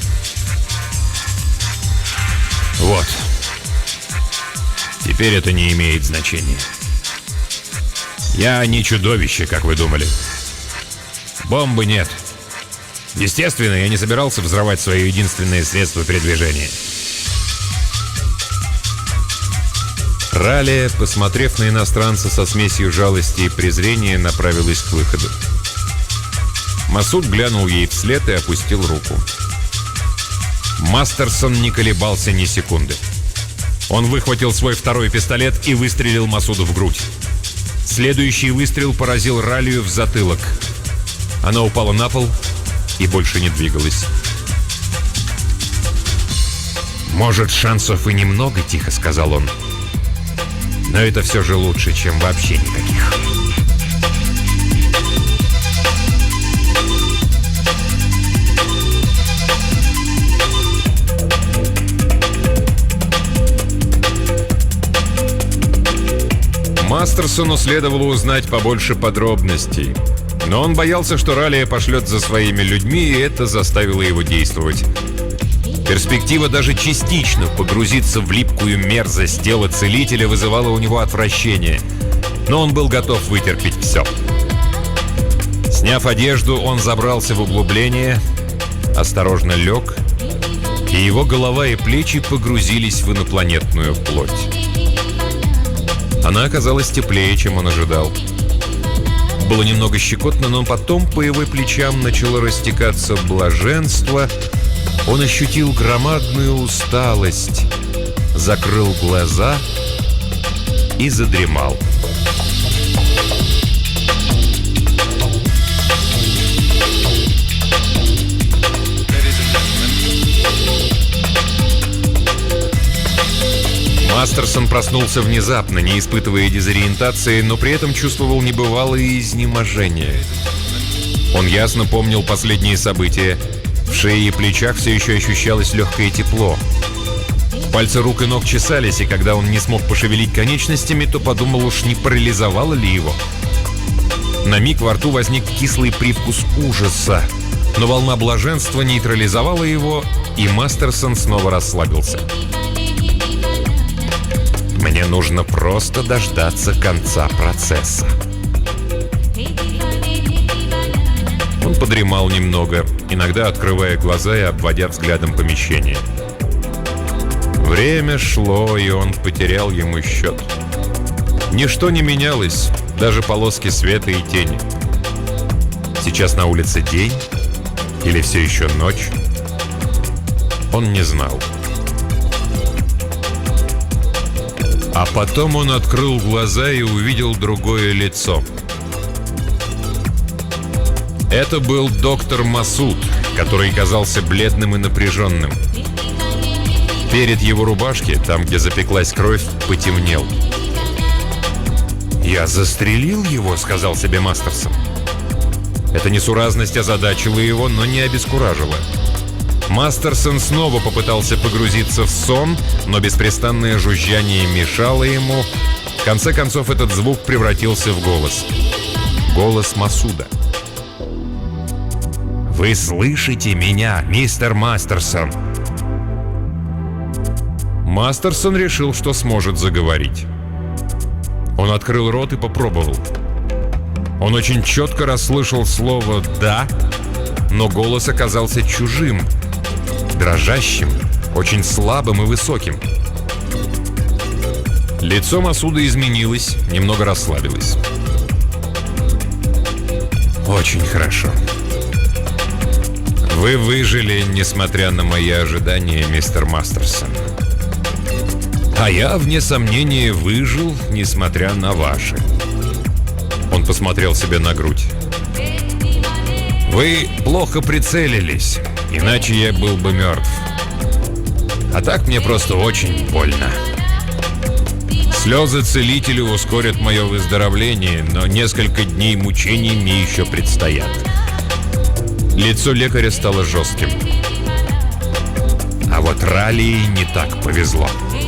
«Вот. Теперь это не имеет значения. Я не чудовище, как вы думали. Бомбы нет. Естественно, я не собирался взрывать свое единственное средство передвижения. Ралия, посмотрев на иностранца со смесью жалости и презрения, направилась к выходу. Масуд глянул ей вслед и опустил руку. Мастерсон не колебался ни секунды. Он выхватил свой второй пистолет и выстрелил Масуду в грудь. Следующий выстрел поразил Ралию в затылок. Она упала на пол и больше не двигалась. «Может, шансов и немного», — тихо сказал он. «Но это все же лучше, чем вообще никаких». Мастерсону следовало узнать побольше подробностей. Но он боялся, что Ралия пошлет за своими людьми, и это заставило его действовать. Перспектива даже частично погрузиться в липкую мерзость тела целителя вызывала у него отвращение. Но он был готов вытерпеть все. Сняв одежду, он забрался в углубление, осторожно лег, и его голова и плечи погрузились в инопланетную плоть. Она оказалась теплее, чем он ожидал. Было немного щекотно, но потом по его плечам начало растекаться блаженство. Он ощутил громадную усталость, закрыл глаза и задремал. Мастерсон проснулся внезапно, не испытывая дезориентации, но при этом чувствовал небывалое изнеможение. Он ясно помнил последние события. В шее и плечах все еще ощущалось легкое тепло. Пальцы рук и ног чесались, и когда он не смог пошевелить конечностями, то подумал, уж не парализовало ли его. На миг во рту возник кислый привкус ужаса, но волна блаженства нейтрализовала его, и Мастерсон снова расслабился. «Мне нужно просто дождаться конца процесса». Он подремал немного, иногда открывая глаза и обводя взглядом помещение. Время шло, и он потерял ему счет. Ничто не менялось, даже полоски света и тени. Сейчас на улице день или все еще ночь? Он не знал. А потом он открыл глаза и увидел другое лицо. Это был доктор Масуд, который казался бледным и напряженным. Перед его рубашки, там, где запеклась кровь, потемнел. «Я застрелил его», — сказал себе Мастерсон. Эта несуразность озадачила его, но не обескуражила. Мастерсон снова попытался погрузиться в сон, но беспрестанное жужжание мешало ему. В конце концов, этот звук превратился в голос. Голос Масуда. «Вы слышите меня, мистер Мастерсон?» Мастерсон решил, что сможет заговорить. Он открыл рот и попробовал. Он очень четко расслышал слово «да», но голос оказался чужим, дрожащим, очень слабым и высоким. Лицо Масуда изменилось, немного расслабилось. «Очень хорошо. Вы выжили, несмотря на мои ожидания, мистер Мастерсон. А я, вне сомнения, выжил, несмотря на ваши». Он посмотрел себе на грудь. «Вы плохо прицелились, иначе я был бы мертв. А так мне просто очень больно. Слезы целителя ускорят мое выздоровление, но несколько дней мучений мне еще предстоят». Лицо лекаря стало жестким. А вот Ралии не так повезло.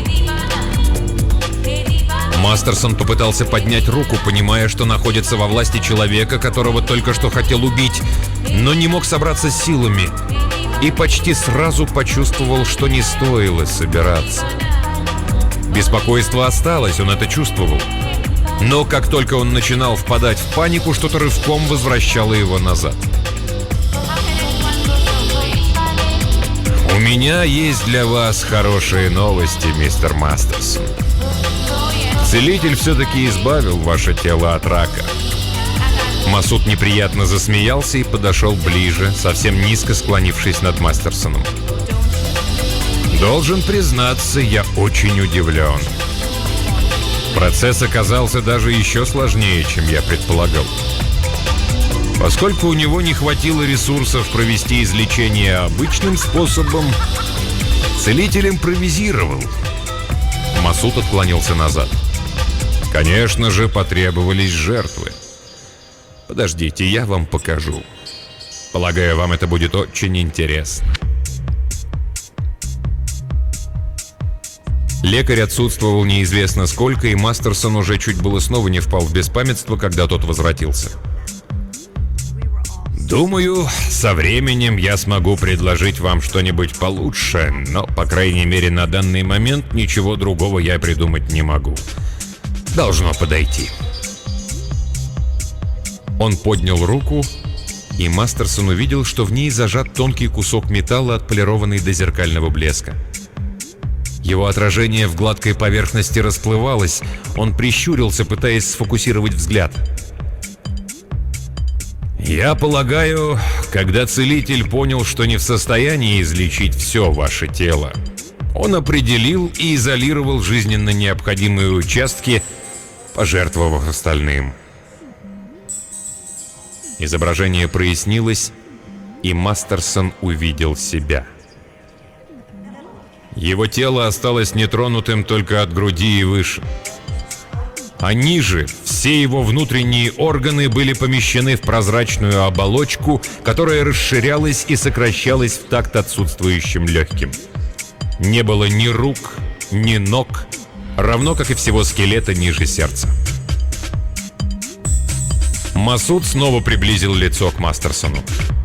Мастерсон попытался поднять руку, понимая, что находится во власти человека, которого только что хотел убить, но не мог собраться с силами и почти сразу почувствовал, что не стоило собираться. Беспокойство осталось, он это чувствовал. Но как только он начинал впадать в панику, что-то рывком возвращало его назад. «У меня есть для вас хорошие новости, мистер Мастерсон. Целитель все-таки избавил ваше тело от рака». Масуд неприятно засмеялся и подошел ближе, совсем низко склонившись над Мастерсоном. «Должен признаться, я очень удивлен. Процесс оказался даже еще сложнее, чем я предполагал. Поскольку у него не хватило ресурсов провести излечение обычным способом, целитель импровизировал». Масуд отклонился назад. «Конечно же, потребовались жертвы. Подождите, я вам покажу. Полагаю, вам это будет очень интересно». Лекарь отсутствовал неизвестно сколько, и Мастерсон уже чуть было снова не впал в беспамятство, когда тот возвратился. «Думаю, со временем я смогу предложить вам что-нибудь получше, но, по крайней мере, на данный момент ничего другого я придумать не могу. Должно подойти». Он поднял руку, и Мастерсон увидел, что в ней зажат тонкий кусок металла, отполированный до зеркального блеска. Его отражение в гладкой поверхности расплывалось, он прищурился, пытаясь сфокусировать взгляд. «Я полагаю, когда целитель понял, что не в состоянии излечить все ваше тело, он определил и изолировал жизненно необходимые участки, пожертвовав остальным». Изображение прояснилось, и Мастерсон увидел себя. Его тело осталось нетронутым только от груди и выше. А ниже все его внутренние органы были помещены в прозрачную оболочку, которая расширялась и сокращалась в такт отсутствующим легким. Не было ни рук, ни ног, равно как и всего скелета ниже сердца. Масуд снова приблизил лицо к Мастерсону.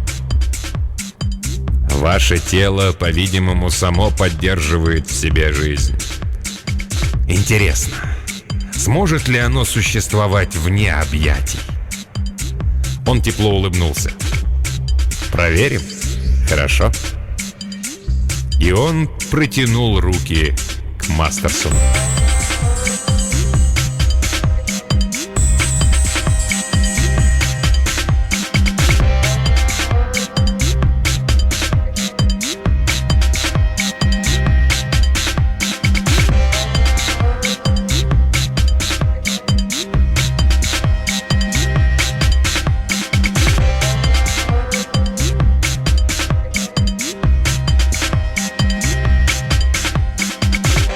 «Ваше тело, по-видимому, само поддерживает в себе жизнь. Интересно, сможет ли оно существовать вне объятий?» Он тепло улыбнулся. «Проверим? Хорошо». И он протянул руки к Мастерсону.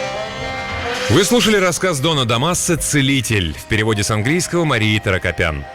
Вы слушали рассказ Дона Дамасса «Целитель» в переводе с английского Марии Таракопян.